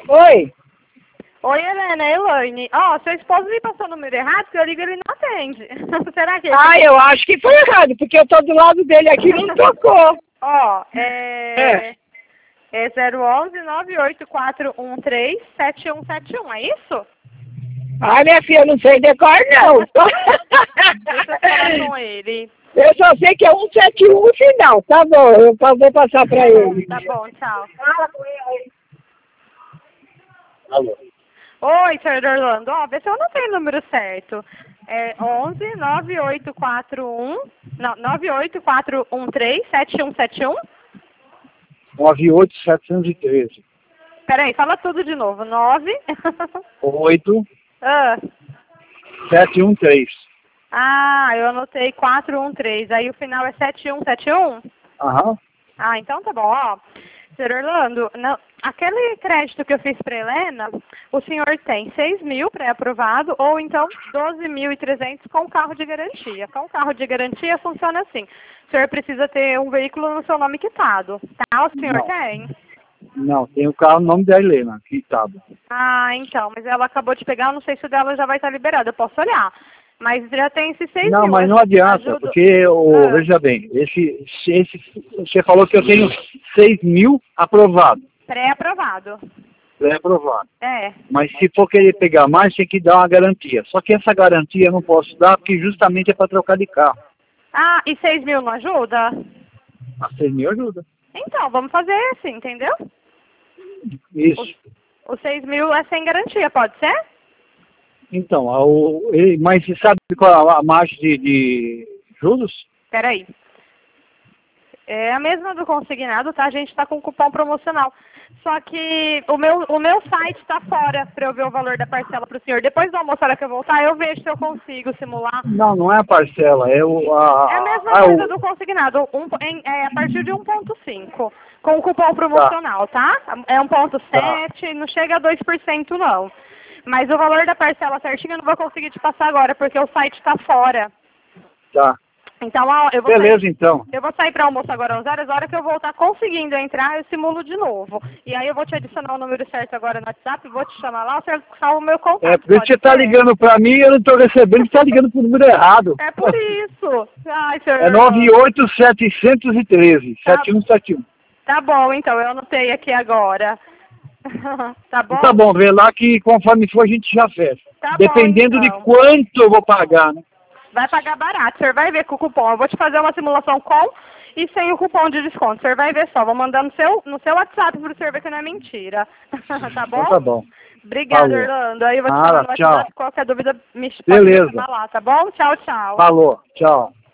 Oi. Oi, Helena, é Elaine. Ó, seu esposo me passou o número errado, que eu ligo e ele não atende. Será que... Ah, eu acho que foi errado, porque eu tô do lado dele aqui e não tocou. Ó, é 011-98413-7171, é isso? Ah, minha filha, eu não sei decor, não. Deixa eu falar com ele. Eu só sei que é 171 no final. Tá bom, eu vou passar pra ele. Tá bom, tchau. Fala com ele aí. Alô. Oi, senhor Orlando. Ó, vê se eu não tenho o número certo. É 98413-7171. 98713. Peraí, fala tudo de novo. 8 Ah, 713. eu anotei 413. Aí o final é 7171? Aham. Ah, então tá bom. Ó, senhor Orlando, aquele crédito que eu fiz para Helena, o senhor tem 6.000 pré-aprovado ou então 12.300 com carro de garantia. Com carro de garantia funciona assim. O senhor precisa ter um veículo no seu nome quitado, tá? O senhor Não. tem? Não, tem o carro no nome da Helena, quitado. Ah, então, mas ela acabou de pegar, eu não sei se o dela já vai estar liberado, eu posso olhar. Mas já tem esses 6.000. Não, mas não adianta, Ajuda... porque, veja bem, você falou que eu tenho 6.000 aprovado. Pré-aprovado. Pré-aprovado. É. Mas se for querer pegar mais, tem que dar uma garantia. Só que essa garantia eu não posso dar, porque justamente é para trocar de carro. Ah, e 6.000 não ajuda? A 6.000 ajuda. Então, vamos fazer assim, entendeu? Isso. O 6.000 é sem garantia, pode ser? Então, mas você sabe qual a margem de juros? Peraí. É a mesma do consignado, tá? A gente está com cupom promocional. Só que o meu site está fora para eu ver o valor da parcela para o senhor. Depois do almoço, a hora que eu voltar, eu vejo se eu consigo simular. Não, não é a parcela, é É a mesma coisa do consignado, a partir de 1,5, com o cupom promocional, tá? É 1,7, não chega a 2% não. Mas o valor da parcela certinho eu não vou conseguir te passar agora, porque o site está fora. Tá. Então, ó, eu vou Beleza, sair, então. eu vou sair para almoço agora às horas, a hora que eu voltar conseguindo entrar, eu simulo de novo. E aí eu vou te adicionar o número certo agora no WhatsApp, vou te chamar lá, você salva o meu contato. É, porque você tá ligando pra mim e eu não tô recebendo, você tá ligando pro número errado. É por isso. Ai, senhor. É 98713, 7171. Tá bom, então, eu anotei aqui agora. Tá bom? Tá bom, vê lá que conforme for a gente já fecha. Tá Dependendo bom, então. de quanto eu vou pagar, né? Vai pagar barato, o senhor vai ver com o cupom. Eu vou te fazer uma simulação com e sem o cupom de desconto. O senhor vai ver só. Vou mandar no seu WhatsApp para o senhor ver que não é mentira. Tá bom? Então tá bom. Obrigada, Falou. Orlando. Aí eu vou te Nada, chamar no WhatsApp. tchau. Qualquer dúvida, me Beleza. chama lá, tá bom? Tchau, tchau. Falou, tchau.